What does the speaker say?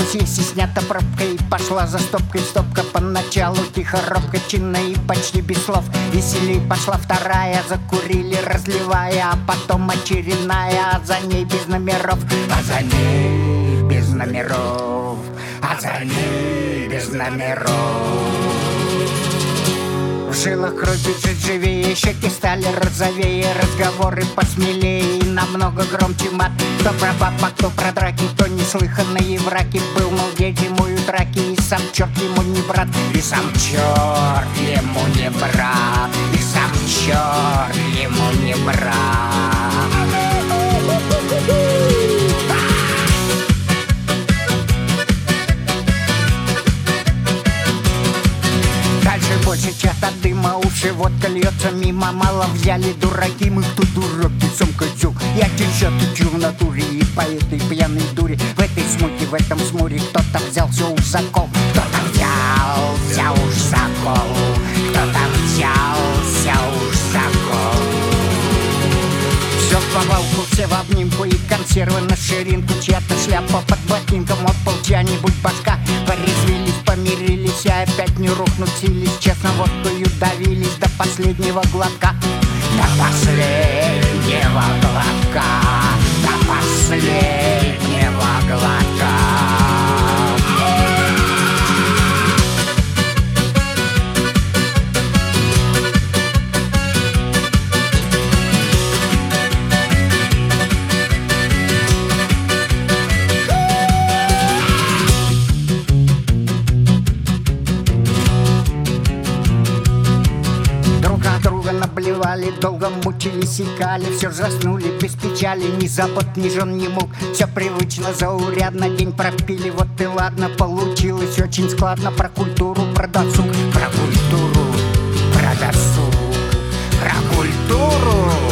съесть и снята пробка. И пошла за стопкой стопка. Поначалу тихо, робко, чинно и почти без слов. Веселей пошла вторая, закурили, разливая. А потом очередная, а за ней без номеров. А за ней без номеров. А за ней без номеров. В жилах кровь бежит живее, щеки стали розовее, разговоры посмелее и намного громче мат. Кто про баб, а кто про драки, кто неслыханные враки. Был, мол, дядь зимою драки, и сам черт ему не брат. И сам черт ему не брат. И сам черт ему не брат. Больше чата дыма, уши, водка льется мимо. Мало взяли дураки, мы кто дурак, ты сам козел. Я тебя тычу в натуре и по этой пьяной дуре. В этой смуте, в этом смуре кто-то взялся уж за кол. Кто-то взялся уж за кол. Кто-то взялся уж за кол. Все в повалку, все в обнимку и консервы на ширинку. Чья-то шляпа под ботинком, отпал чья-нибудь башка. Порезвились, помирились, а опять не рухнут сились. Честно, водкою давились до последнего глотка. До последнего глотка. До последнего глотка. Наблевали, долго мучились, икали. Все заснули без печали, ни забот, ни жен, ни мук. Все привычно, заурядно, день пропили. Вот и ладно, получилось очень складно. Про культуру, про досуг. Про культуру, про досуг. Про культуру.